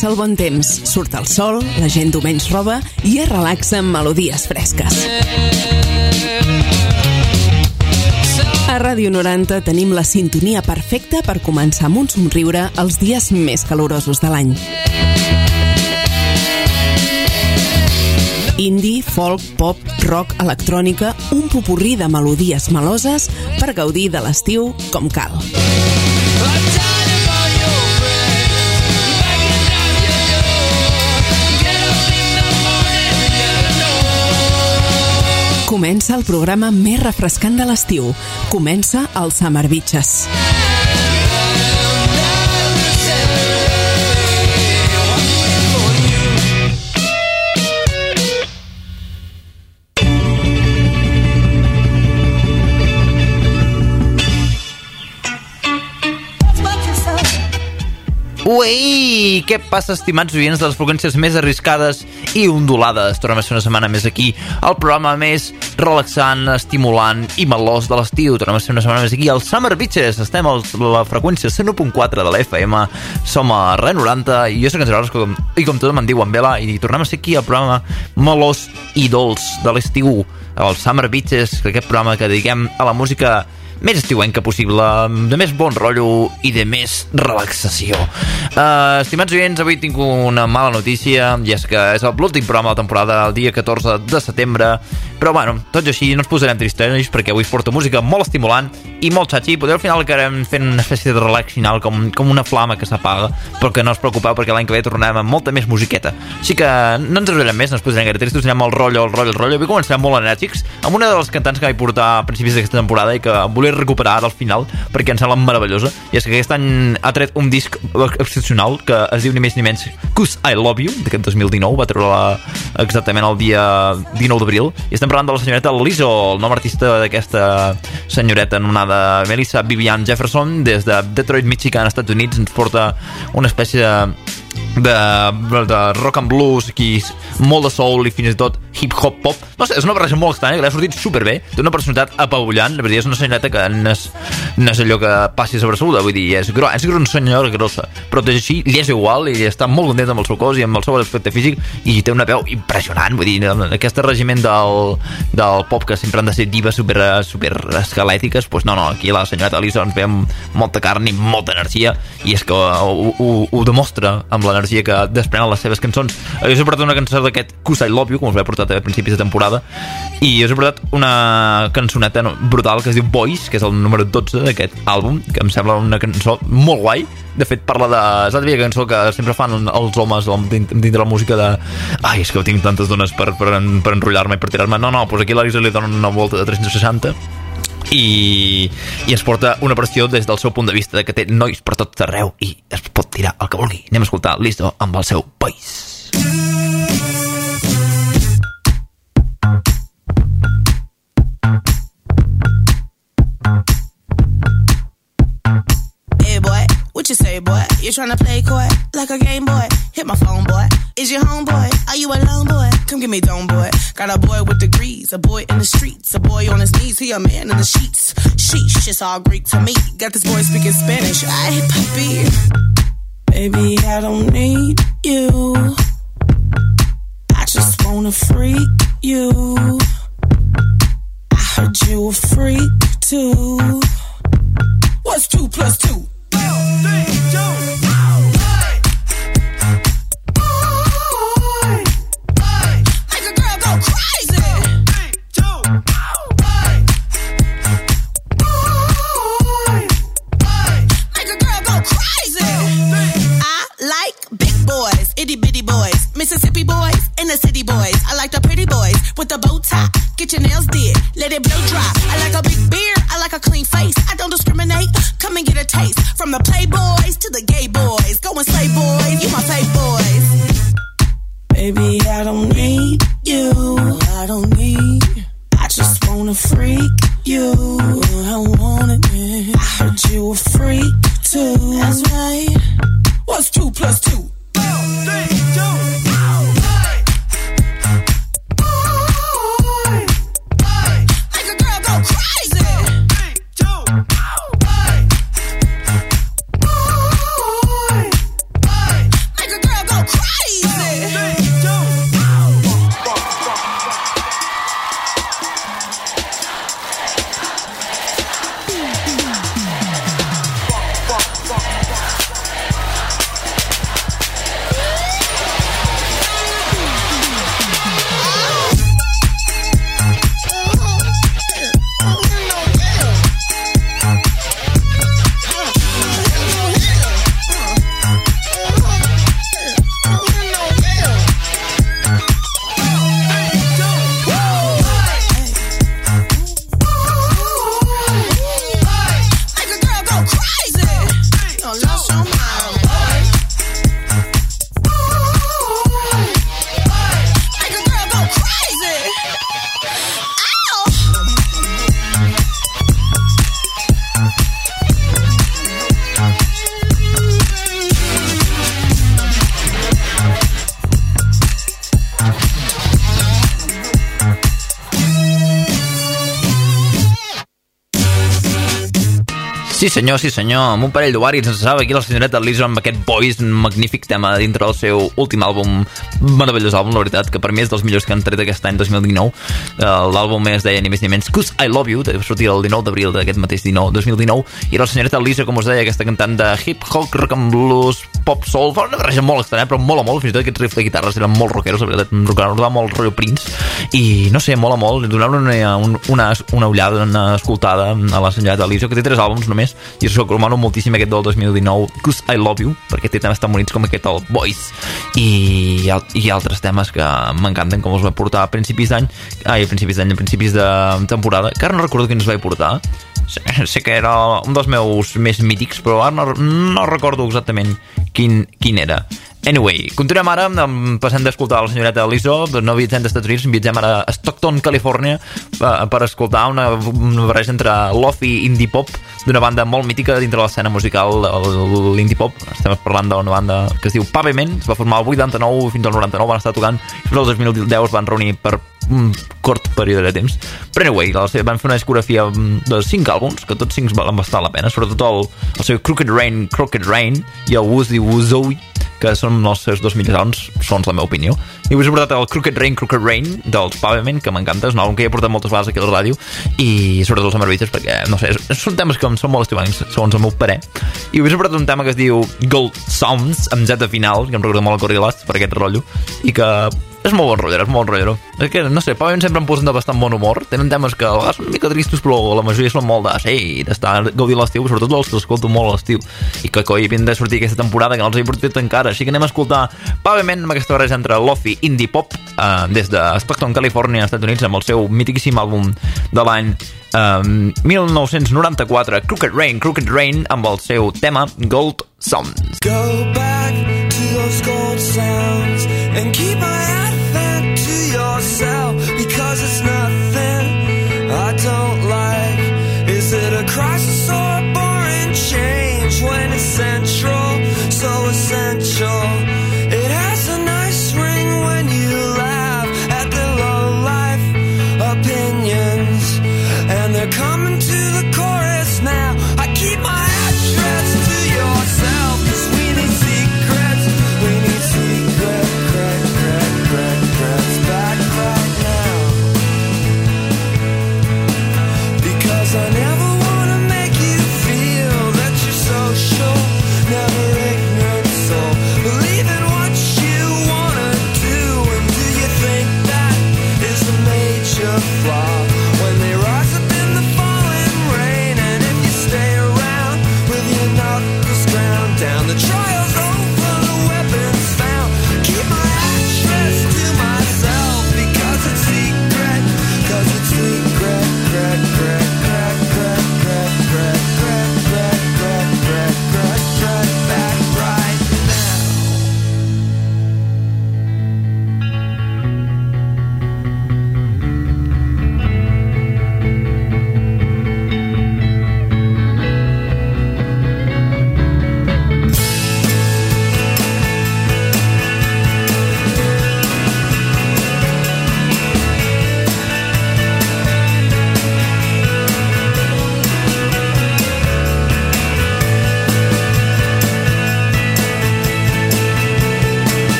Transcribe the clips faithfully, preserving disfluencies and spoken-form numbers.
Comença el bon temps, surt el sol, la gent du menys roba i es relaxa amb melodies fresques. A Ràdio noranta tenim la sintonia perfecta per començar amb un somriure els dies més calorosos de l'any. Indie, folk, pop, rock, electrònica, un popurrí de melodies meloses per gaudir de l'estiu com cal. Comença el programa més refrescant de l'estiu. Comença el Summer Beaches. Uei! Què passa, estimats oients de les freqüències més arriscades i ondulades? Tornem a ser una setmana més aquí, el programa més relaxant, estimulant i melós de l'estiu. Tornem a ser una setmana més aquí, al Summer Beaches. Estem a la freqüència cent u punt quatre de la F M, som a Ràdio noranta, i jo soc en Gerard, i com tothom em diu en Vela, i tornem a ser aquí al programa melós i dolç de l'estiu, el Summer Beaches, aquest programa que dediquem a la música més estiuenca possible, de més bon rotllo i de més relaxació. Uh, estimats oients, avui tinc una mala notícia, i és que és l'últim programa de la temporada, el dia catorze de setembre, però bueno, tots així no ens posarem tristonis, perquè avui es porta música molt estimulant i molt xatxi. Potser al final acabarem fent una espècie de relax final, com, com una flama que s'apaga, però que no us preocupeu, perquè l'any que ve tornem amb molta més musiqueta. Així que no ens enrotllarem més, no ens posarem gaire tristos, anem al rotllo, al rotllo, al rotllo. Avui començarem molt enèrgics, amb una de les cantants que vaig portar a principis d'aquesta temporada i que volia recuperar ara al final, perquè em sembla meravellosa, i és que aquest any ha tret un disc excepcional que es diu ni més ni menys Cause I Love You, d'aquest dos mil dinou, va treure exactament el dia dinou d'abril, i estem parlant de la senyoreta Lizzo, el nom artista d'aquesta senyoreta anomenada Melissa Vivian Jefferson, des de Detroit, Michigan, Estats Units. Ens porta una espècie de De, de rock and blues, aquí molt de soul i fins i tot hip-hop pop. No sé, és una barreja molt estranya que l'ha sortit superbé, té una personalitat apabullant. La veritat és una senyoreta que no és, no és allò que passi sobresalguda, vull dir, és, gro, és una senyora grossa, però tot així li és igual i està molt contenta amb el seu cos i amb el seu aspecte físic, i té una veu impressionant. Vull dir, aquest regiment del, del pop que sempre han de ser divas super, super esquelètiques, doncs no, no, aquí la senyoreta Lizzo ens ve amb molta carn i molta energia, i és que ho, ho, ho demostra amb l'energia que desprenen les seves cançons. Jo us he portat una cançó d'aquest Cause I Love You, com us l'he portat a principis de temporada, i us he portat una cançoneta brutal que es diu Boys, que és el número dotze d'aquest àlbum, que em sembla una cançó molt guai. De fet, parla de... És la típica cançó que sempre fan els homes dintre la música de... Ai, és que tinc tantes dones per, per, per enrotllar-me i per tirar-me. No, no, doncs aquí la Lisa li dona una volta de tres-cents seixanta i, i ens porta una versió des del seu punt de vista, de que té nois per tot arreu i es pot tirar el que vulgui. Anem a escoltar Lizzo amb el seu Boys. Hey boy, what you say boy? You tryna play coy like a game boy? Hit my phone boy. Is your homeboy? Are you alone boy? Come give me dome boy. Got a boy with degrees, a boy in the streets, a boy on his knees, he a man in the sheets. Sheesh, it's all Greek to me. Got this boy speaking Spanish. I hit puppy. Baby, I don't need you. I just wanna freak you. I heard you a freak too. What's two plus two? Three, two, itty bitty boys, Mississippi boys, and the city boys. I like the pretty boys with the bow tie. Get your nails did, let it blow dry. I like a big beard, I like a clean face. I don't discriminate, come and get a taste. From the playboys to the gay boys. Go and slay boys, you my fave boys. Baby, I don't need you. I don't need. I just wanna freak you. I want it, man. I heard you a freak too. That's right. What's two plus two? Three, two, make a girl go crazy. Three, two, make a girl go crazy. Sí senyor, sí senyor, amb un parell d'ovaris ens passava aquí la senyoreta Lizzo amb aquest Boys, un magnífic tema dintre del seu últim àlbum, meravellós àlbum, la veritat, que per mi és dels millors que han tret aquest any dos mil dinou. L'àlbum es deia ni més ni menys Cause I Love You, va sortir el dinou d'abril d'aquest mateix dos mil dinou, i era la senyoreta Lizzo, com us deia, aquesta cantant de hip-hop, rock and blues, pop soul, fa una barreja molt estranya, però mola molt, fins i tot aquests riffs de guitarres eren molt rockeros, la veritat, em recordava molt rotllo Prince, i no sé, mola molt, donar-li una, una, una ullada, una escoltada a la senyoreta Lizzo, que té tres àlbums només, i us recomano moltíssim aquest del dos mil dinou, Cause I Love You, perquè té temes tan bonics com aquest, el Boys, i, i altres temes que m'encanten, com us va portar a principis d'any, ai, a principis d'any, a principis de temporada, que ara no recordo quin us vaig portar, sé que era un dels meus més mítics, però ara no, no recordo exactament quin, quin era. Anyway, continuem ara, passem d'escoltar la senyoreta Lizzo, no viatgem dels Estats Units, viatgem ara a Stockton, Califòrnia, per escoltar una, una barreja entre lofi i indie pop d'una banda molt mítica dintre l'escena musical, l'indie pop. Estem parlant d'una banda que es diu Pavement, es va formar el vuitanta-nou fins al noranta-nou, van estar tocant, fins al dos mil deu es van reunir per un cort període de temps, però anyway, van fer una discografia de cinc àlbums, que tots cinc van bastar la pena, sobretot el, el seu Crooked Rain, Crooked Rain i el Woozy Woozowie, que són els seus dos millors àlbums, són la meva opinió. I us he portat el Crooked Rain, Crooked Rain dels Pavement, que m'encanta, és un àlbum que he portat moltes vegades aquí a la ràdio, i sobretot els Amaravites, perquè, no sé, són temes que em són molt estimants, segons el meu parer. I us he portat un tema que es diu Gold Sounds, amb Z final, que em recorda molt el Gorillaz, per aquest rotllo, i que és molt bon rotllero, és molt bon rotllero. És que, no sé, Pavement sempre em posen de bastant bon humor, tenen temes que a vegades són una mica tristos, però la majoria són molt de, sí, d'estar gaudint l'estiu, sobretot els que escolto molt a l'estiu, i que coi, havien de sortir aquesta temporada que no els he portat encara, així que anem a escoltar Pavement amb aquesta barreja entre lofi, indie pop, eh, des de Stockton, Califòrnia, als Estats Units, amb el seu mitiquíssim àlbum de l'any um, mil nou-cents noranta-quatre, Crooked Rain, Crooked Rain, amb el seu tema Gold Sounds. Go back to those gold sounds and keep my head fed to yourself, because it's nothing I don't like. Is it a crisis or a boring change when it's central, so essential? It has a nice ring when you laugh at the low-life opinions, and they're coming to the chorus now. I keep my address to yourself, 'cause we need secrets, we need secret, crack, crack, crack, cracks, back, crack.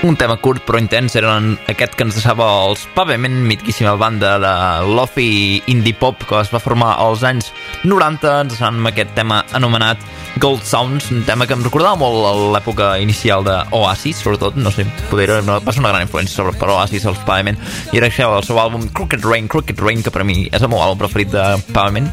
Un tema curt però intens eren aquest que ens deixava els Pavement, mitiquíssima banda de lofi indie pop que es va formar als anys noranta. Ens deixant amb aquest tema anomenat Gold Sounds, un tema que em recordava molt a l'època inicial d'Oasis, sobretot, no sé, poder, no, va ser una gran influència sobre per Oasis, els Pavement, i era això, el seu àlbum Crooked Rain, Crooked Rain, que per mi és el meu àlbum preferit de Pavement,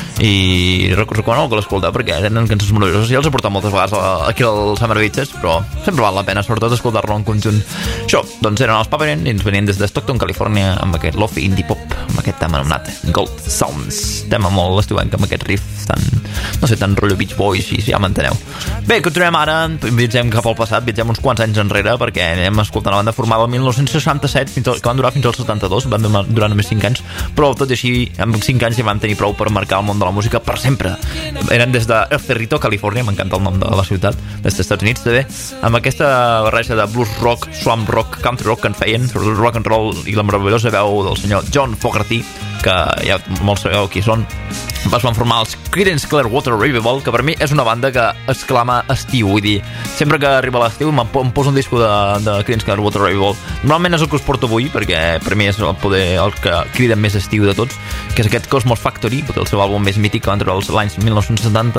i recomano que l'escolta perquè tenen cançons meravelloses. Ja els he portat moltes vegades aquí al Summer Beaches, però sempre val la pena sobretot escoltar-lo en conjunt. Això, doncs eren els Pavement i ens venien des de Stockton, Califòrnia, amb aquest lofi indie pop, amb aquest tema anomenat Gold Sounds, tema molt estiuenc amb aquest riff tan, no sé, tan rotllo Beach Boys, i ja m'enteneu. Bé, continuem ara, viatgem cap al passat, viatgem uns quants anys enrere, perquè anem escoltant la banda formada el mil nou-cents seixanta-set, fins al, que van durar fins al setanta-dos, van durar només cinc anys, però tot i així, amb cinc anys ja vam tenir prou per marcar el món de la música per sempre. Eren des de El Cerrito, Califòrnia, m'encanta el nom de la ciutat, des dels Estats Units també, amb aquesta barreja de blues rock, swamp rock, country rock que en feien, sobretot rock and roll, i la meravellosa veu del senyor John Fogerty, que ja molts sabeu qui són. Es van formar els Creedence Clearwater Revival, que per mi és una banda que exclama estiu, vull dir, sempre que arriba l'estiu em poso un disco de, de Creedence Clearwater Revival. Normalment és el que us porto avui, perquè per mi és el, poder, el que crida més estiu de tots, que és aquest Cosmos Factory, el seu àlbum més mític que va entrar als l'any mil nou-cents setanta,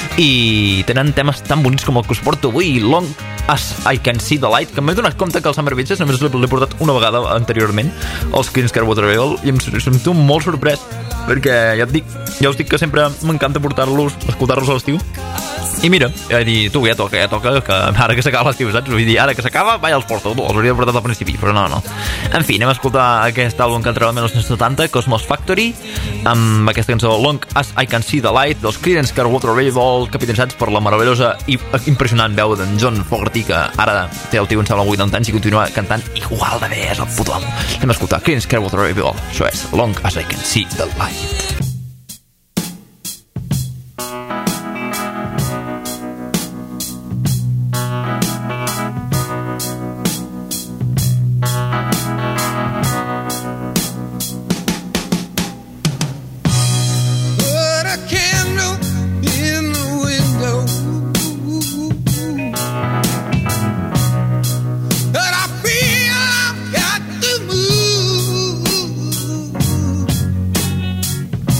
i tenen temes tan bonics com el que us porto avui, Long As I Can See The Light, que m'he donat compte que el Summer Beaches només l'he portat una vegada anteriorment, els Creedence Clearwater Revival, i em sento molt sorprès, perquè ja et dic, ja us dic que sempre m'encanta portar-los, escoltar-los a l'estiu. I mira, ja vaig dir, tu, ja toca, ja toca, que ara que s'acaba l'estiu, saps? Vull dir, ara que s'acaba, vaja, els porto, els hauria de portar al principi, però no, no. En fi, anem a escoltar aquest àlbum que entrarà el mil nou-cents setanta, Cosmos Factory, amb aquesta cançó Long As I Can See The Light, dels Creedence Clearwater Revival, capitaneats per la meravellosa i impressionant veu d'en John Fogerty, que ara té el tio, em sembla, vuitanta anys i continua cantant igual de bé, és el puto amo. Anem a escoltar Creedence Clearwater Revival, això és Long As I Can See The Light. Got to move.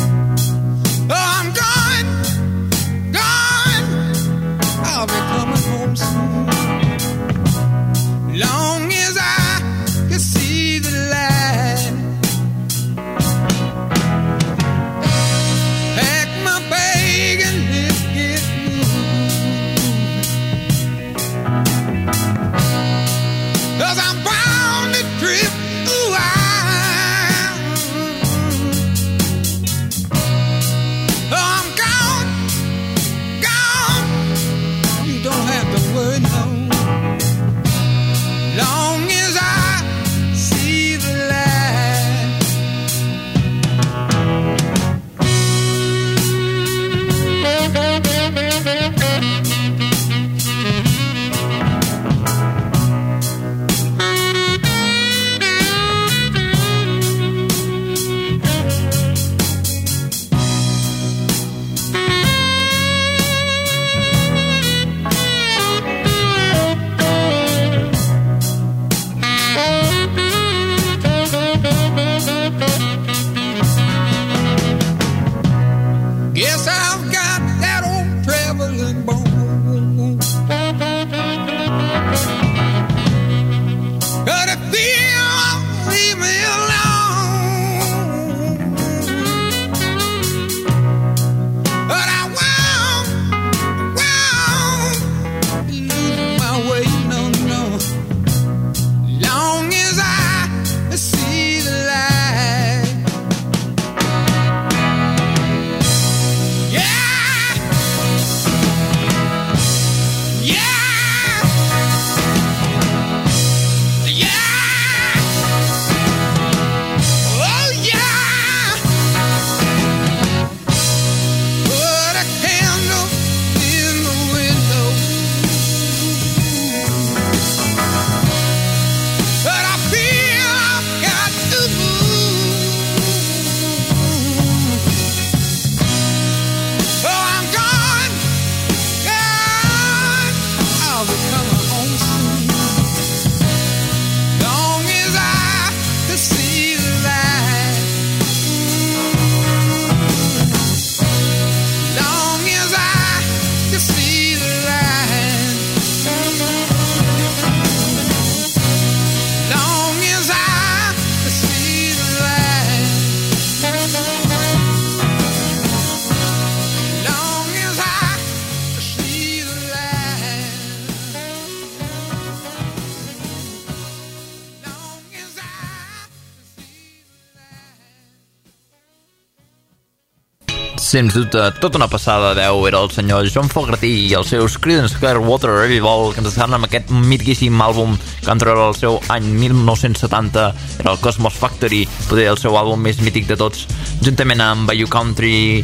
Sens dubte, tota una passada de veu era el senyor John Fogerty i els seus Creedence Clearwater Revival, que ens estaven amb aquest mitiquíssim àlbum que van treure el seu any mil nou-cents setanta, era el Cosmos Factory, poder el seu àlbum més mític de tots, juntament amb Bayou Country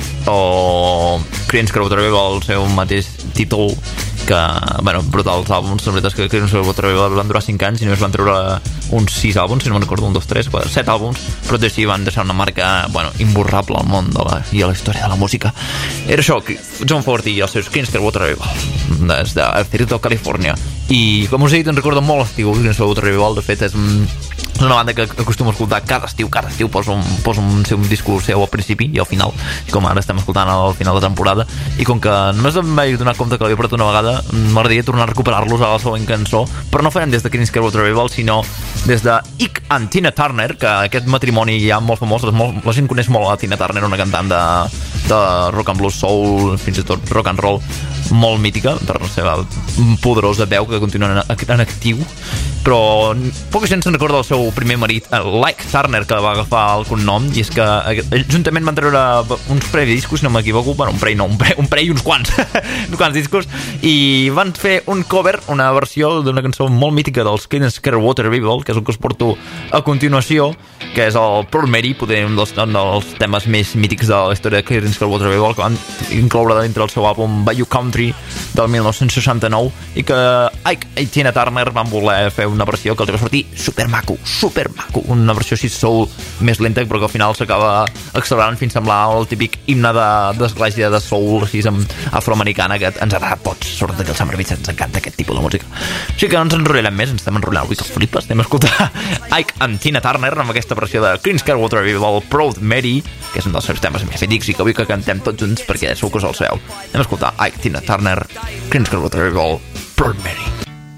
o Creedence Clearwater Revival, el seu mateix títol, que, bueno, brutals àlbums. La veritat és que Creedence Clearwater Revival van durar cinc anys i només van treure uns sis àlbums, si no me'n recordo, un, dos, tres, quatre, set àlbums, però tot així van deixar una marca, bueno, imborrable al món de la, i a la història de la música. Era això, John Fogerty i els seus Creedence Clearwater Revival, des de Cerrito, Califòrnia. I, com us he dit, ens recorda molt l'estiu. Creedence Clearwater Revival, de fet, és un, una banda que acostumo a escoltar cada estiu, cada estiu posa un, posa un, un discurs seu al principi i al final, com ara estem escoltant al final de temporada, i com que només em vaig donar compte que l'havia portat una vegada, m'agradaria tornar a recuperar-los a la següent cançó, però no farem des de Creedence Clearwater Revival, sinó des de Ike and Tina Turner, que aquest matrimoni ja molt famós, molt, la gent coneix molt a Tina Turner, una cantant de, de rock and blues, soul, fins i tot rock and roll, molt mítica per la seva poderosa veu que continua en, en actiu, però poca gent se'n recorda del seu primer marit, Ike Turner, que va agafar el cognom, i és que ell, juntament van treure uns parell de discos, si no m'equivoco, bueno, un parell no, un parell, un parell i uns quants uns quants discos, i van fer un cover, una versió d'una cançó molt mítica dels Creedence Clearwater Revival, que és el que us porto a continuació, que és el Pearl Mary, poder un dels, un dels temes més mítics de la història de Creedence Clearwater Revival, que van incloure dintre el seu àlbum Bayou Country del mil nou-cents seixanta-nou, i que Ike i Tina Turner van voler fer una versió que els va sortir super maco, super maco, una versió així soul més lenta, però que al final s'acaba accelerant fins a semblar el típic himne d'església de, de soul així afroamericana que ens agrada a tots, sobretot que els Summer Beats ens encanta aquest tipus de música. Així que no ens enrotllarem més, ens estem enrotllant avui que flipes, anem a escoltar Ike and Tina Turner amb aquesta versió de Creedence Clearwater Revival Proud Mary, que és un dels seus temes més mítics i que vull que cantem tots junts perquè segur que us el sabeu. Anem a escoltar Ike, Tina Turner, Creedence Clearwater Revival Proud Mary.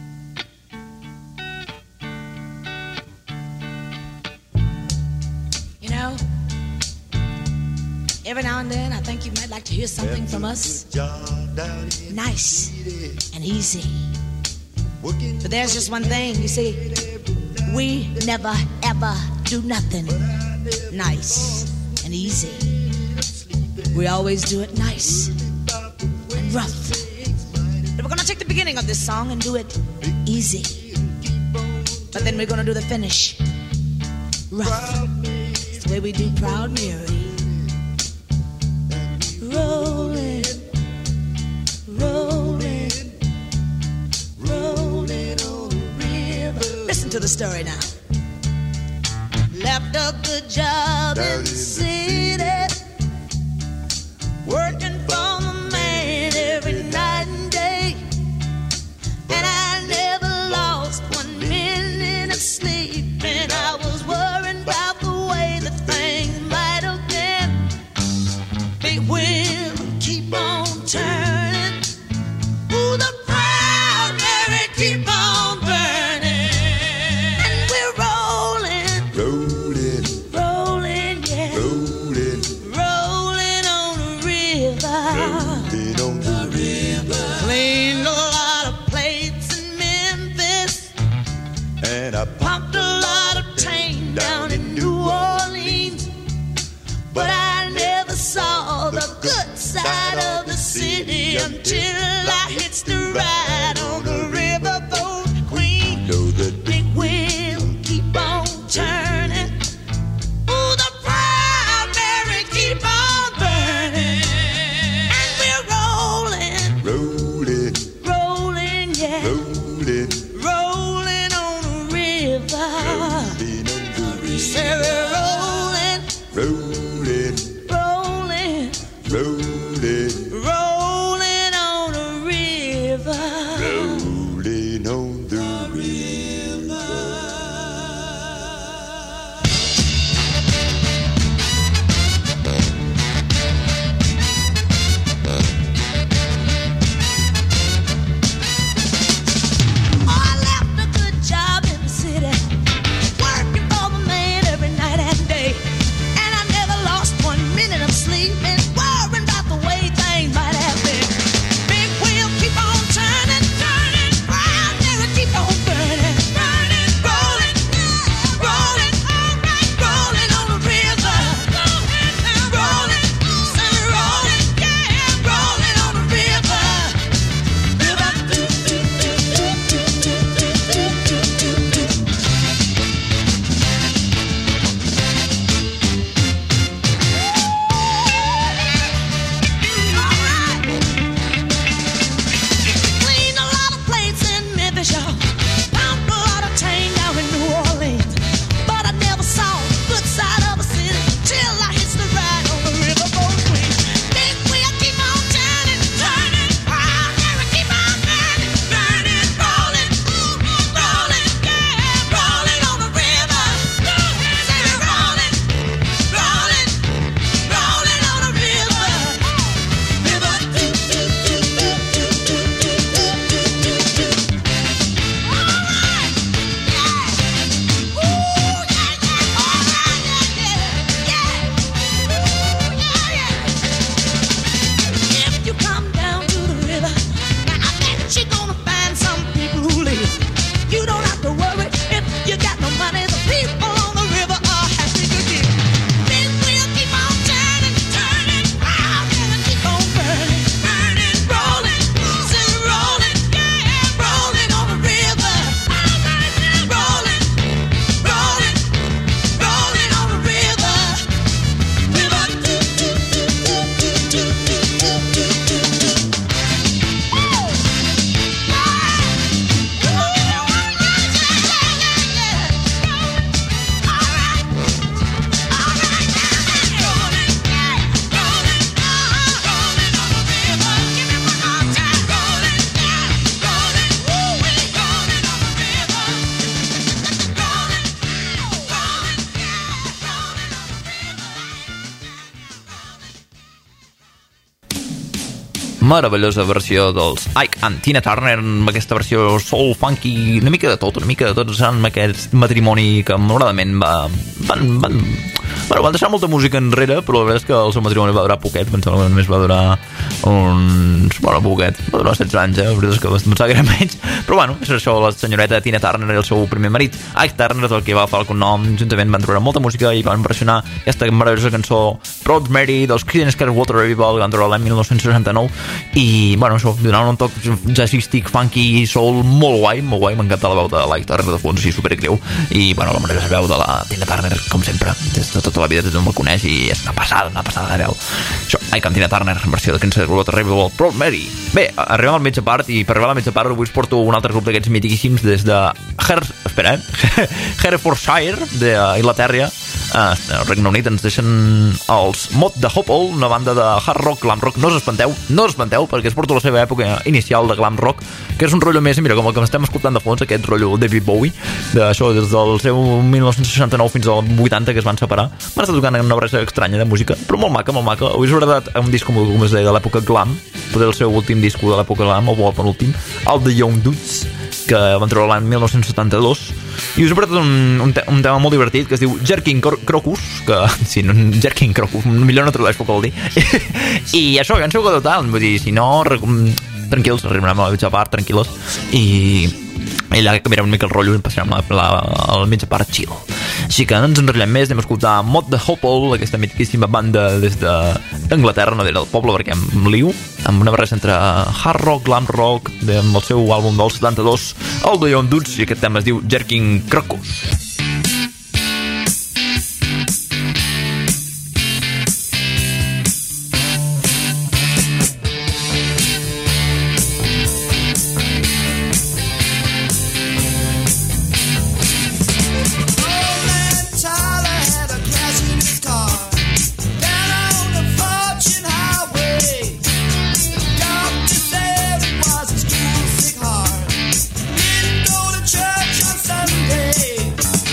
Every now and then, I think you might like to hear something from us. Nice and easy. But there's just one thing, you see, we never ever do nothing nice and easy. We always do it nice and rough. But we're gonna take the beginning of this song and do it easy. But then we're gonna do the finish rough. It's the way we do Proud Mary. Rolling, rolling, rolling on the river. Listen to the story now. Left a good job in the city, working for the man every night and day, and I never lost one minute of sleep, and I was worried about the way that things might have been. Big wheel keep on turning, ooh, the Proud Mary keep on burning, and we're rolling, rolling, rolling, yeah, rolling, rolling on the river, rolling on the river. Cleaned a lot of plates in Memphis, and I pumped a lot of tang down in New Orleans, but I never saw the good side of the city until I hitched the ride on the riverboat Queen. Know the big wheel keep on turning, ooh, the Proud Mary keep on burning, and we're rolling, rolling, rolling, yeah, rolling, rolling on the river. Rolling on the river. Say we're rolling, rolling, rolling, rolling, rolling on the river. meravellosa versió dels Ike and Tina Turner, amb aquesta versió soul, funky, una mica de tot, una mica de tot, amb aquest matrimoni que malauradament va, van, van, bueno, van deixar molta música enrere, però la veritat és que el seu matrimoni va durar poquet, pensava que només va durar uns... bueno, poquet, va durar setze anys, eh? La veritat és que pensava que era menys, però bueno, és això, la senyoreta Tina Turner i el seu primer marit, Ike Turner, el que va fer el cognom, juntament van treure molta música i van versionar aquesta meravellosa cançó Rosemary dels Creedence Clearwater Revival, que van treure l'any dinou seixanta-nou, i bueno, això, donant un toc jazzístic, funky, soul, molt guai, molt guai, m'encanta la veu de l'Ike Turner de fons, així supergreu, i bueno, la meravellosa veu de la Tina Turner, com sempre, des de tota la vida, des d'on me coneix, i és una passada, una passada de veu. Això, Ike and Tina Turner, en versió de Creedence Clearwater Revival, Rosemary. Bé, arribem al mitja part, i per arribar a la mitja part avui us porto un altre grup d'aquests mitiquíssims des de Her... espera, eh? Herefordshire, d'Inglaterra, Uh, al Regne Unit. Ens deixen els Mod the Hopple, una banda de hard rock, glam rock. No us espanteu, no us espanteu, perquè es porta la seva època inicial de glam rock, que és un rotllo més, mira, com el que estem escoltant de fons, aquest rotllo David Bowie, d'això, des del seu dinou seixanta-nou fins al vuitanta, que es van separar. Van estar tocant una barreja estranya de música, però molt maca, molt maca. Avui us haurà dat un disc, com, com es deia, de l'època glam, potser el seu últim disc de l'època glam, o el penúltim, el The Young Dudes, que van treure l'any dinou setanta-dos, i us he portat un, un, te un tema molt divertit que es diu Jerking Crocus, que sí, no, Jerking Crocus, millor no tradueix què vol dir. I això, ja en sou total, vull dir, si no, tranquils, arribarem a la mitja part, tranquil·les, i i allà canviarem una mica el rotllo i passarem a la, la, la mitja part chill. Així que no ens enrotllem més, anem a escoltar Mod the Hopple, aquesta mitiquíssima banda des d'Anglaterra, no del poble perquè em liu, amb una barreja entre hard rock, glam rock, amb el seu àlbum del setanta-dos, el The Young Dudes, i aquest tema es diu Jerking Crocus. Church on Sunday.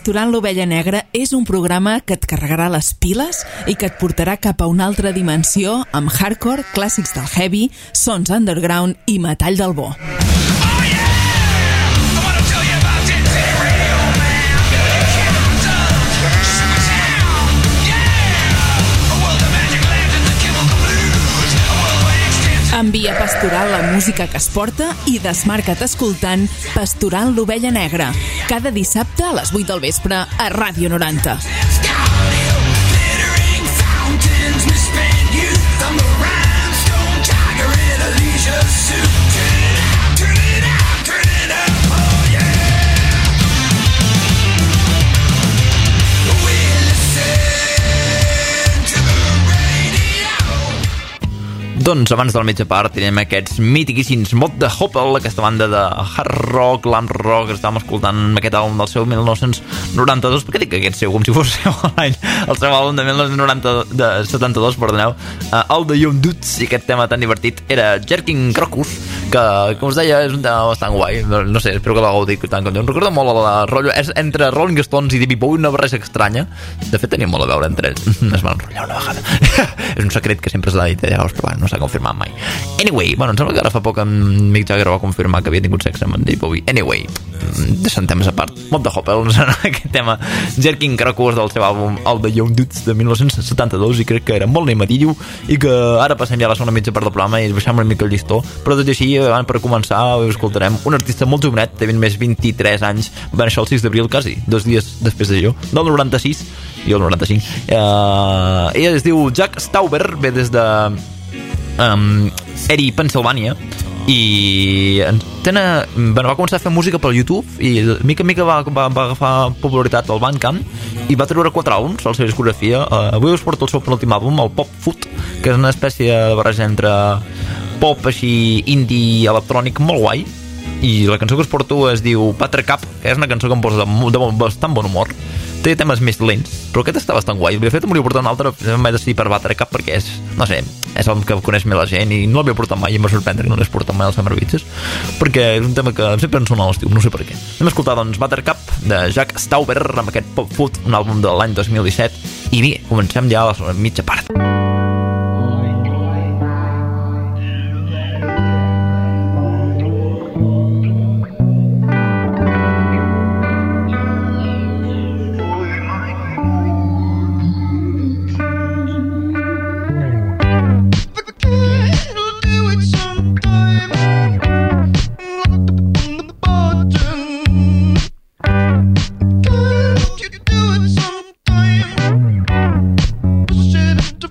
Pasturant l'Ovella Negra és un programa que et carregarà les piles i que et portarà cap a una altra dimensió amb hardcore, clàssics del heavy, sons underground i metall del bo. Envia Pastoral la música que es porta i desmarca't escoltant Pasturant l'Ovella Negra, cada dissabte a les vuit del vespre a Ràdio noranta. Doncs abans de la mitja part tenim aquests mitiquíssims Mod de Hoppel, aquesta banda de hard rock, glam rock que estàvem escoltant amb aquest àlbum del seu mil nou-cents noranta-dos. Per què dic aquest seu com si fos seu l'any? El seu àlbum de mil nou-cents setanta-dos, perdoneu, uh, el de Young Dudes, i aquest tema tan divertit era Jerking Crocus, que, com us deia, és un tema bastant guai. No sé, espero que l'hagueu dit tant com jo. Em recorda molt la rotllo, és entre Rolling Stones i David Bowie, una barreja estranya. De fet, tenia molt a veure entre ells. Es van enrotllar una vegada. És un secret que sempre s'ha dit, llavors, però bueno, no s'ha confirmat mai. Anyway, bueno, em sembla que ara fa poc en Mick Jagger va confirmar que havia tingut sexe amb en David Bowie. Anyway, deixant temes a part, Mod de Hoppel, aquest tema Jerking Crocus del seu àlbum el de Young Dudes de mil nou-cents setanta-dos, i crec que era molt nemadillo, i que ara passem ja a la segona mitja part del programa i baixem una mica el llistó, però tot i així, per començar, escoltarem un artista molt jovenet, té més vint-i-tres anys, va néixer el sis d'abril, quasi, dos dies després de jo, del noranta-sis i el noranta-cinc. Uh, ella es diu Jack Stauber, ve des de um, Erie, Pennsylvania, i tena, bueno, va començar a fer música pel YouTube i mica en mica va, va, va agafar popularitat al Bandcamp i va treure quatre àlbums a la seva discografia. Uh, avui us porto el seu penúltim àlbum, el Pop Food, que és una espècie de barreja entre pop així indie electrònic molt guai, i la cançó que us porto es diu Buttercup, que és una cançó que em posa de, de bastant bon humor. Té temes més lents, però aquest està bastant guai. De fet, em volia portar un altre, em vaig decidir per Buttercup perquè és, no sé, és el que coneix més la gent i no l'havia portat mai i em va sorprendre que no l'hagués portat mai als Summer Beaches, perquè és un tema que sempre em sona a l'estiu, no sé per què. Hem escoltat, doncs, Buttercup de Jack Stauber amb aquest Pop Food, un àlbum de l'any dos mil disset, i bé, comencem ja a la mitja part. To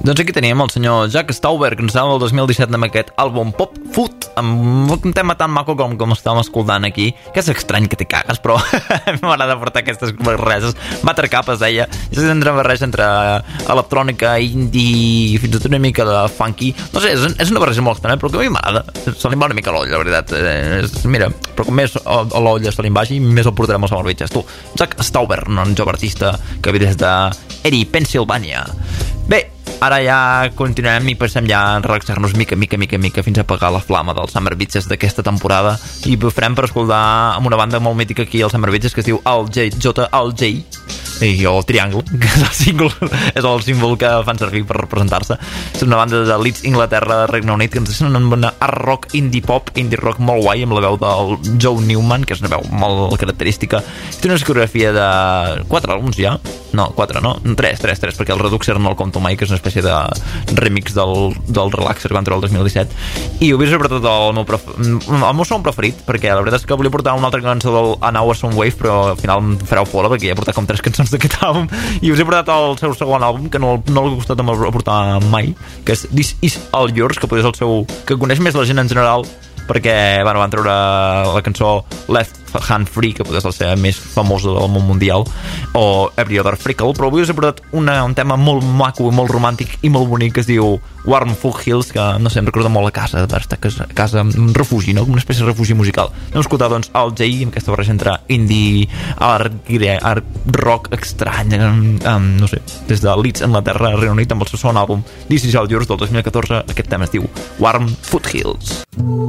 Doncs aquí teníem el senyor Jack Stauber, que ens estava el dos mil disset amb aquest àlbum Pop Food, amb un tema tan maco com, com estàvem escoltant aquí, que és estrany que te cagues, però m'agrada portar aquestes barreges. Buttercup es deia, és una barreja entre electrònica, indie, fins i tot una mica de funky. No sé, és, és una barreja molt estranya, però que a mi m'agrada. Se li va una mica l'oll, la veritat. És, mira, però com més a l'oll se li vagi, més el portarem als salvatges. Tu, Jack Stauber, un jove artista que ve des de Erie, Pennsylvania. Bé, ara ja continuem i passem ja a relaxar-nos mica, mica, mica, mica fins a apagar la flama dels Summer Beaches d'aquesta temporada i ho farem per escoltar amb una banda molt mítica aquí als Summer Beaches que es diu Al J, J, Al J i el Triangle, que és el símbol, és el símbol que fan servir per representar-se. És una banda de Leeds, Inglaterra, Regne Unit, que ens deixen una art rock, indie pop, indie rock molt guai, amb la veu del Joe Newman, que és una veu molt característica. Té una discografia de quatre àlbums ja, no, quatre no, tres, tres, tres, perquè el Reduxer no el compto mai, que és una espècie de remix del, del Relaxer que van treure el dos mil disset, i ho havia sobretot el meu, pref... el meu son preferit, perquè la veritat és que volia portar una altra cançó del An Hour Soundwave, però al final em fareu fora, perquè ja he portat com tres cançons d'aquest àlbum, i us he portat el seu segon àlbum, que no, no l'he costat a portar mai, que és This Is All Yours, que potser és el seu, que coneix més la gent en general, perquè bueno, van treure la cançó Left Hand Free, que potser és la més famosa del món mundial, o Every Other Freckle, però avui us he portat una, un tema molt maco i molt romàntic i molt bonic que es diu Warm Foothills, que no sé, em recorda molt a casa, a casa, a casa un refugi, no? Una espècie de refugi musical. Hem escoltat doncs Al J amb aquesta barreja entre indie, art, art rock estrany, um, no sé, des de Leeds, Anglaterra, Regne Unit, amb el seu segon àlbum This Is All Yours del dos mil catorze. Aquest tema es diu Warm Foothills.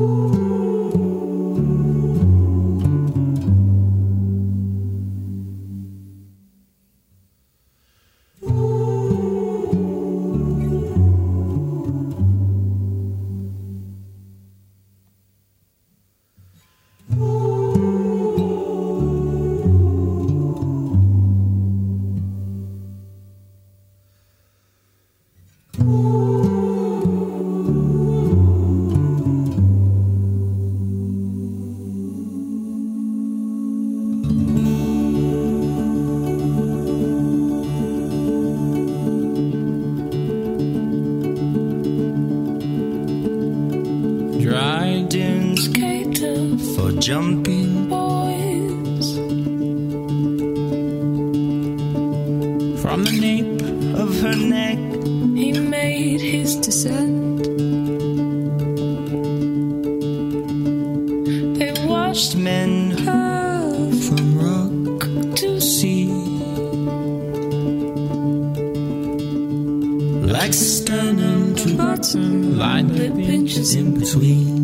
Jumping boys from the nape of her neck he made his descent. They watched men hurl from rock to sea like standing to bottom line with pinches in between.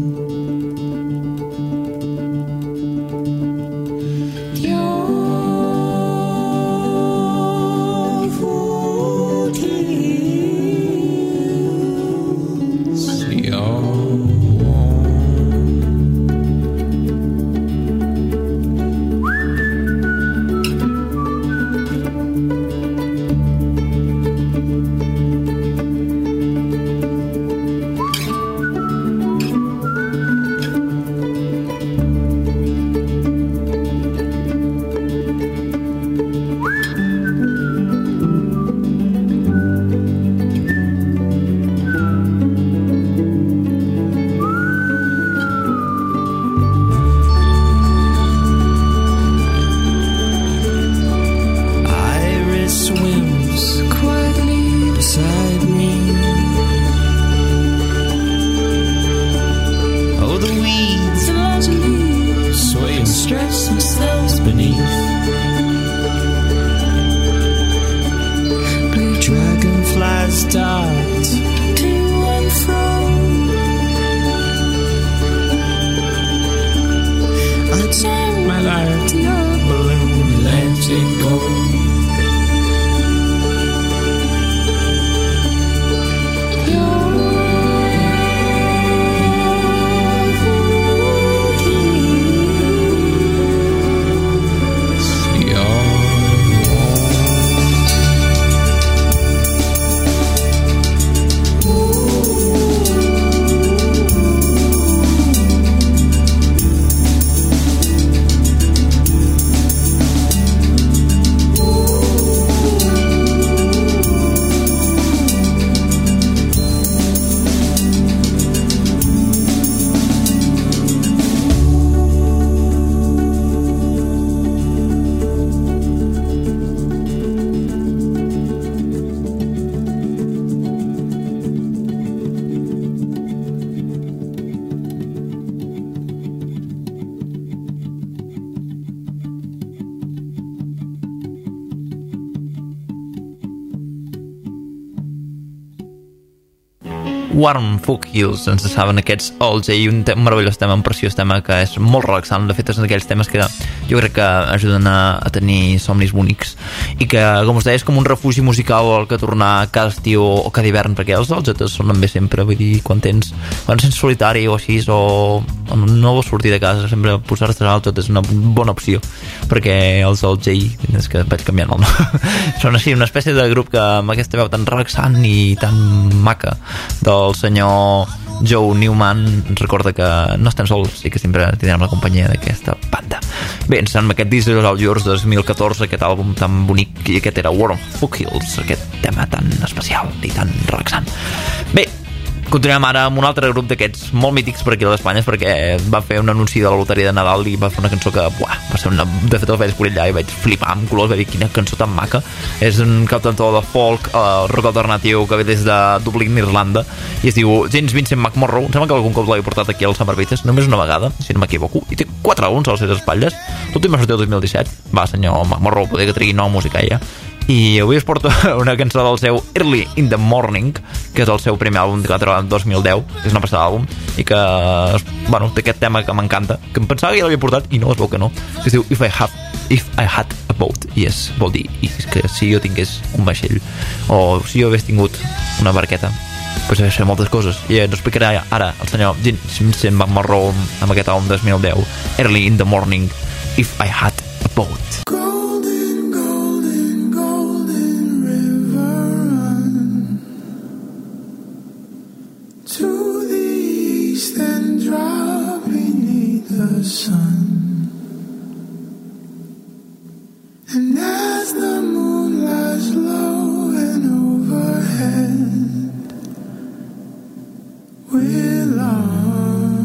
Warm Foothills, ens saben aquests All J, un, te- un meravellós tema, un preciós tema que és molt relaxant. De fet, és d'aquells temes que jo crec que ajuden a, a tenir somnis bonics i que, com us deia, és com un refugi musical al que tornar cada estiu o cada hivern, perquè els All J sonen bé sempre, vull dir, quan tens quan sents solitari o així, o no vols sortir de casa, sempre posar-te al tot és una bona opció, perquè els All J, és que vaig canviant el nom, són així una espècie de grup que amb aquesta veu tan relaxant i tan maca del senyor Joe Newman ens recorda que no estem sols i que sempre tindrem la companyia d'aquesta banda. Bé, ens amb aquest disc de All Yours dos mil catorze, aquest àlbum tan bonic, i aquest era Warm Foothills, aquest tema tan especial i tan relaxant. Bé, continuem ara amb un altre grup d'aquests molt mítics per aquí a l'Espanya, perquè va fer un anunci de la loteria de Nadal i va fer una cançó que, buah, va ser una... De fet, el vaig descobrir allà i vaig flipar amb colors, vaig dir, quina cançó tan maca. És un cantautor de folk, uh, rock alternatiu, que ve des de Dublín, Irlanda, i es diu James Vincent McMorrow. Em sembla que algun cop l'havia portat aquí al Summer Beats, només una vegada, si no m'equivoco, i té quatre àlbums a les seves espatlles. L'últim va sortir el dos mil disset. Va, senyor McMorrow, poder que trigui nova música, ja. I avui es porta una cançó del seu Early in the Morning, que és el seu primer àlbum que va treure el dos mil deu, que és una passada àlbum, i que, bueno, té aquest tema que m'encanta, que em pensava que ja l'havia portat i no, es veu que no, que es diu If I Have, If I Had a Boat, i és, vol dir, i és que si jo tingués un vaixell, o si jo hagués tingut una barqueta, pues hagués fet moltes coses, i ens explicarà ara el senyor Vincent McMorrow amb aquest àlbum dos mil deu, Early in the Morning, If I Had a Boat. The sun, and as the moon lies low and overhead, we're lost.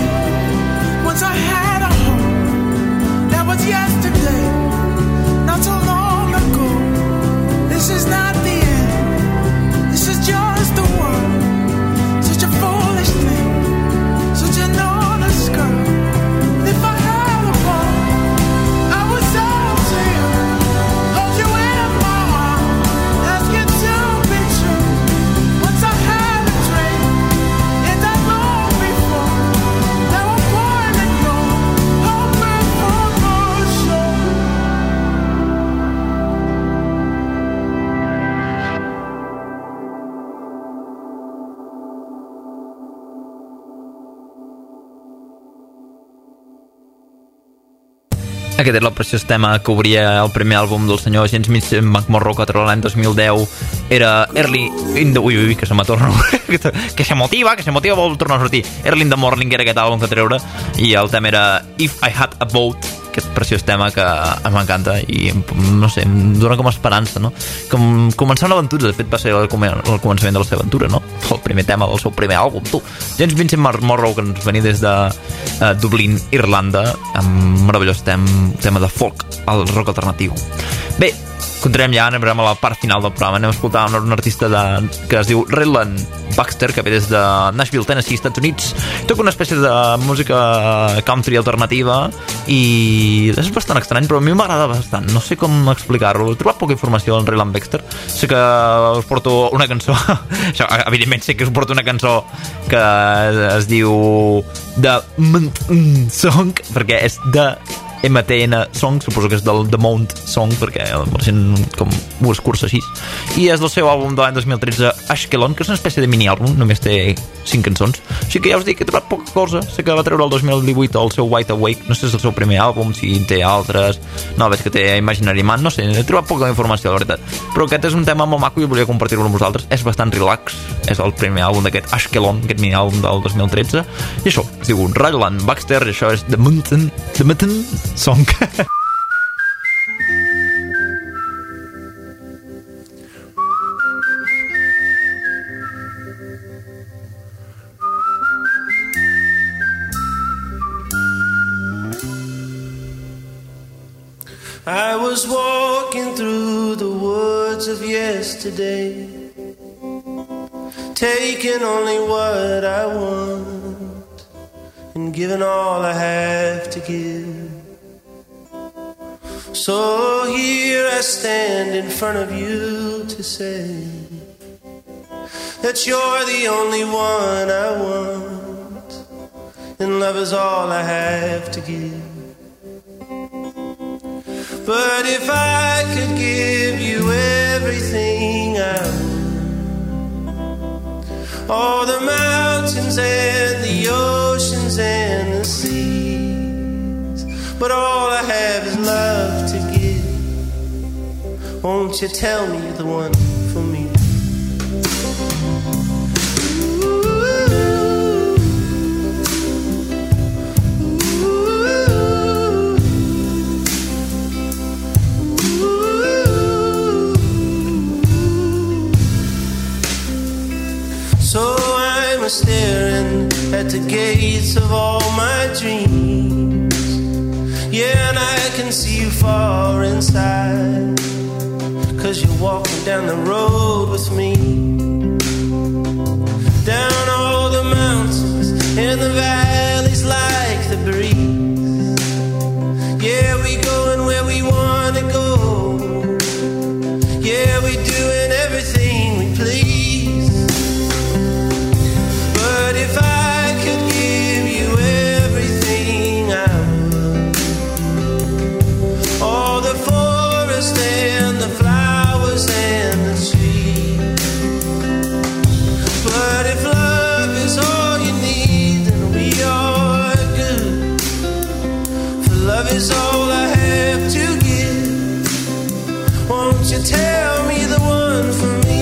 Yesterday, not so Aquest era el preciós tema que obria el primer àlbum del senyor James McMorrow, que treu l'any dos mil deu. Era Early in the... Ui, ui, que se m'atorno. Que se motiva, que se motiva, vol tornar a sortir. Early in the Morning era aquest àlbum que treure, i el tema era If I Had a Boat, aquest preciós tema que em m'encanta i, no sé, em dona com esperança, no? Com començar una aventura. De fet, va ser el, come el començament de la seva aventura, no? El primer tema del seu primer àlbum, tu. James Vincent McMorrow, que ens venia des de uh, Dublín, Irlanda, amb meravellós tem tema de folk, el rock alternatiu. Bé, continuem ja, anem a la part final del programa. Anem a escoltar un, un artista de, que es diu Redland Baxter, que ve des de Nashville, Tennessee, Estats Units. Toca una espècie de música country alternativa i és bastant estrany, però a mi m'agrada bastant. No sé com explicar-ho. He trobat poca informació en Redland Baxter. Sé que us porto una cançó això, evidentment sé que us porto una cançó que es diu The Mount Song, perquè és de M T N Song, suposo que és del The Mount Song, perquè la gent com ho escurça així, i és del seu àlbum de l'any dos mil tretze, Ashkelon, que és una espècie de mini-àlbum, només té cinc cançons, així que ja us dic que he trobat poca cosa. Sé que va treure el dos mil divuit el seu Wide Awake, no sé si és el seu primer àlbum, si en té altres, no, veig que té Imaginary Man, no sé, he trobat poca informació, la veritat, però aquest és un tema molt maco i volia compartir-ho amb vosaltres. És bastant relax, és el primer àlbum d'aquest Ashkelon, aquest mini-àlbum del dos mil tretze, i això, es diu Redland Baxter, i això és The Mountain, The Mountain Song. I was walking through the woods of yesterday, taking only what I want and giving all I have to give. So here I stand in front of you to say that you're the only one I want, and love is all I have to give. But if I could give you everything I want, all the mountains and the oceans and the seas, but all I have is love to give, won't you tell me you're the one for me? So I'm staring at the gates of all my dreams, yeah, and I can see you far inside, 'cause you're walking down the road with me, down all the mountains and the valleys like the breeze, yeah, we going where we wanna go, yeah, we doing everything we please. But if I could give you everything I would, all the forest and the flowers and the trees, but if love is all you need, then we are good, for love is all I have to give, won't you tell me the one for me?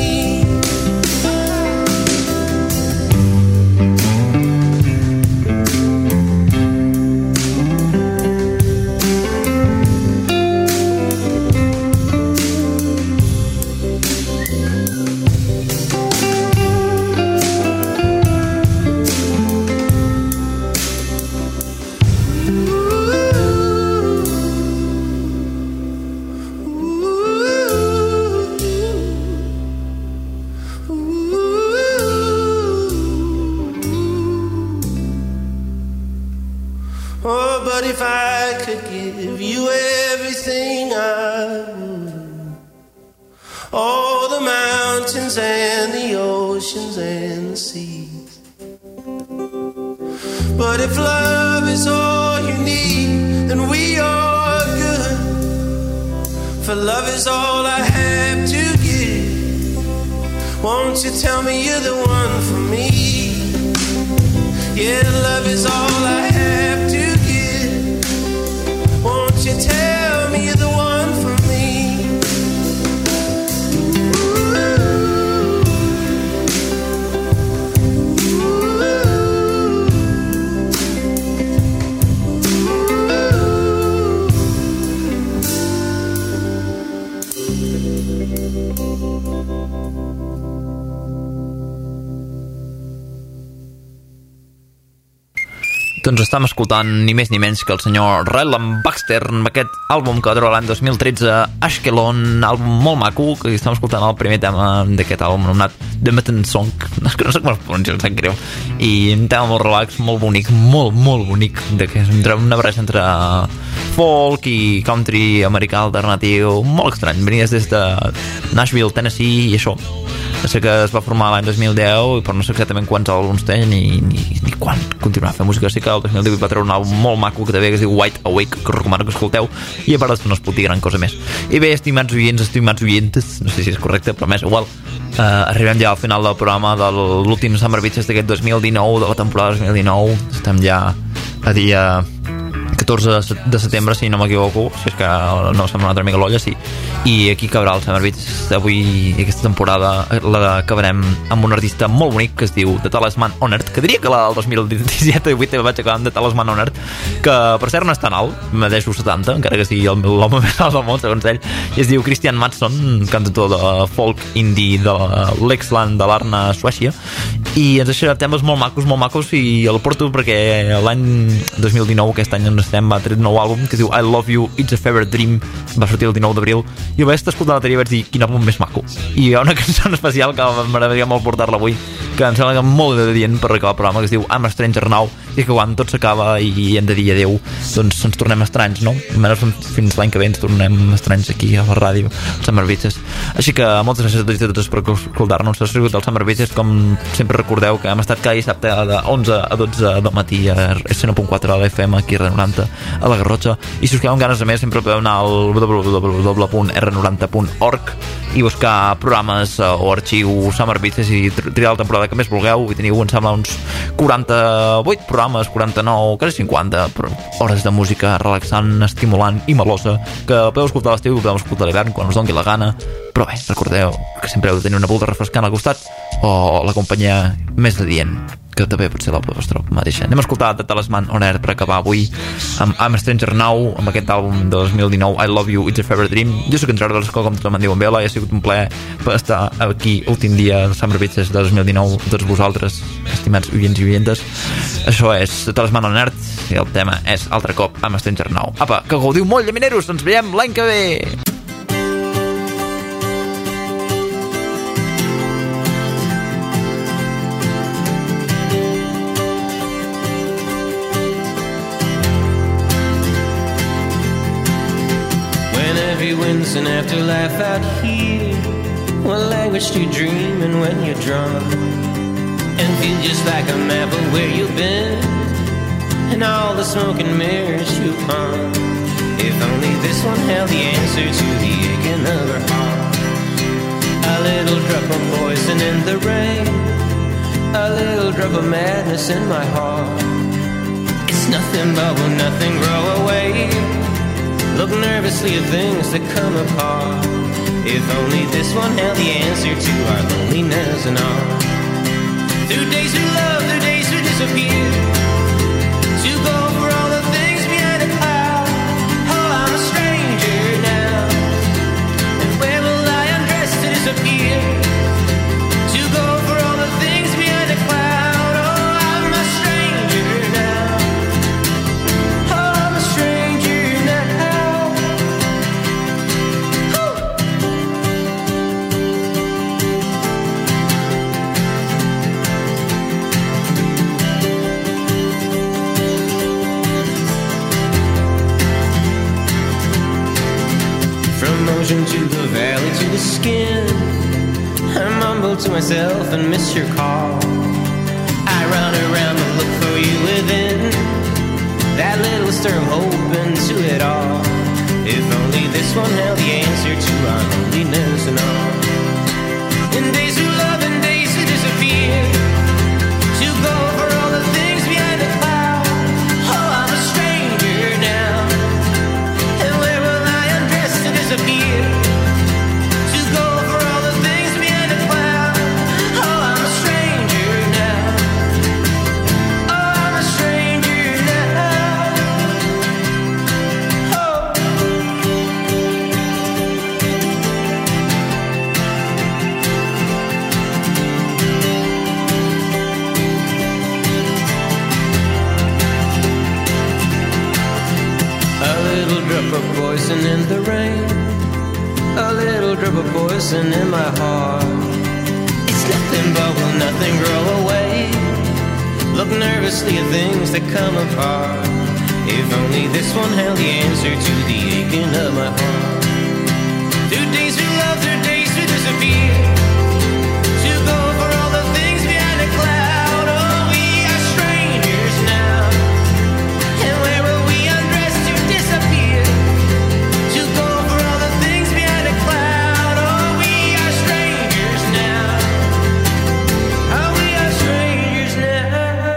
Oh, but if I could give you everything I would, all the mountains and the oceans and the seas, but if love is all you need, then we are good, for love is all I have to give, won't you tell me you're the one for me? Yeah, love is all I have to give, won't you tell Doncs estem escoltant ni més ni menys que el senyor Ryland Baxter amb aquest àlbum que va treure l'any dos mil tretze, Ashkelon, àlbum molt maco, que estem escoltant el primer tema d'aquest àlbum anomenat The Mitten Song, no, que no sé com es pronuncia, em sap greu, i un tema molt relax, molt bonic, molt, molt bonic, de que és una barreja entre folk i country americà alternatiu, molt estrany, venies des de Nashville, Tennessee, i això. Sé que es va formar l'any dos mil deu, però no sé exactament quants àlbums té ni, ni, ni quan continuar fent música. Sí que el dos mil divuit va treure un àlbum molt maco que també que es diu Wide Awake, que us recomano que escolteu, i a part no es pot dir gran cosa més. I bé, estimats oients, estimats oientes, no sé si és correcte, però més igual, eh, arribem ja al final del programa de l'últim Summer Beaches d'aquest dos mil dinou, de la temporada dos mil dinou. Estem ja a dia catorze de setembre, si no m'equivoco, si és que no sembla una altra mica l'olla, sí. I aquí acabarà el Summer Beats d'avui, aquesta temporada l'acabarem amb un artista molt bonic que es diu The Talisman on Earth, que diria que la del dos mil disset o divuit vaig acabar amb The Talisman on Earth, que per cert no és tan alt, medeix un setanta, encara que sigui l'home més alt del món, segons ell, i es diu Christian Mattsson, cantautor de folk indie de l'Exland de l'Arna, Suècia, i ens deixarà temes molt macos, molt macos, i el porto perquè l'any dos mil dinou, aquest any on estem, va tret un nou àlbum que es diu I Love You, It's a Fever Dream, va sortir el dinou d'abril, i ho vaig estar escoltant l'altre dia i vaig dir quin àlbum més maco, i hi ha una cançó especial que m'agradaria molt portar-la avui, que em sembla que molt adient per acabar el programa, que es diu I'm a Stranger Now, i que quan tot s'acaba i hem de dir adeu, doncs ens tornem estranys, no? Almenys fins l'any que ve ens tornem estranys aquí a la ràdio, al Summer Beaches. Així que moltes gràcies a tots i a totes per escoltar-nos. Ha sigut el Summer Beaches, com sempre recordeu que hem estat cada dissabte de onze a dotze del matí a cent u punt quatre a l'F M aquí a R noranta a la Garrotxa, i si us quedeu amb ganes de més sempre podeu anar al w w w punt r noranta punt org i buscar programes o arxiu Summer Beaches i triar la temporada que més vulgueu, i teniu, em sembla, uns quaranta-vuit programes, quaranta-nou, quasi cinquanta hores de música relaxant, estimulant i melosa, que podeu escoltar a l'estiu, podeu escoltar a l'hivern quan us doni la gana, però bé, recordeu que sempre heu de tenir una bola refrescant al costat o la companyia més adient, que també pot ser la vostra mateixa. Anem a escoltar The Talisman on Earth per acabar avui amb I'm a Stranger Now, amb aquest àlbum de dos mil dinou, I Love You, It's a Fever Dream. Jo soc en Gerard de l'Escola, com tothom em diu en Vela, i ha sigut un plaer per estar aquí últim dia del Summer Beaches de dos mil dinou amb tots vosaltres, estimats oients i oientes. Això és The Talisman on Earth i el tema és altre cop I'm a Stranger Now. Apa, que gaudiu molt, llamineros, ens veiem l'any que ve! An after laugh out here. What language do you dream in when you're drunk? And feel just like a map of where you've been and all the smoke and mirrors you hung. If only this one held the answer to the aching of her heart. A little drop of poison in the rain, a little drop of madness in my heart. It's nothing but will nothing grow away. Look nervously at things that come apart. If only this one held the answer to our loneliness and all. Through days we love, through days we disappear, to go for all the things behind a cloud. Oh, I'm a stranger now, and where will I undress to disappear? To go for all the things behind a cloud. Oh, I'm a stranger now. Oh, I'm a stranger now. Ocean to the valley to the skin, I mumble to myself and miss your call. I run around to look for you within, that little stir of hope into it all. If only this one held the answer to our loneliness and all. In days we love and days we disappear, to go for all the things behind the cloud. Oh, I'm a stranger now, and where will I undress to disappear? To go for all the things behind the cloud. Oh, I'm a stranger now. Oh, I'm a stranger now. Oh. dancing in the rain, a little drip of poison in my heart. It's nothing but will nothing grow away. Look nervously at things that come apart. If only this one held the answer to the aching of my heart. Two days to love, two days to disappear, to go for all the things behind a cloud. Oh, we are strangers now, and where will we undress to disappear? To go for all the things behind a cloud. Oh, we are strangers now. Oh, we are strangers now.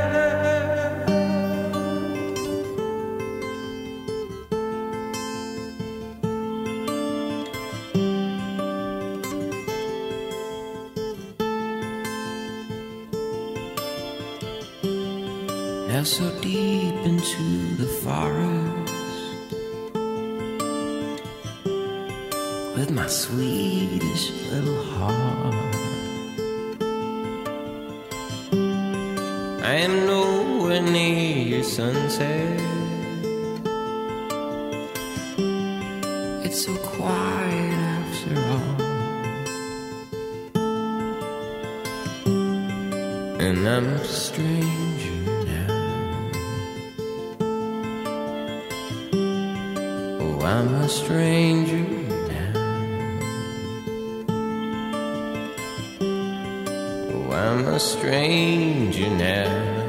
Now so deep into the forest, with my Swedish little heart, I am nowhere near your sunset. It's so quiet after all, and I'm a stranger. I'm a stranger now. Oh, I'm a stranger now.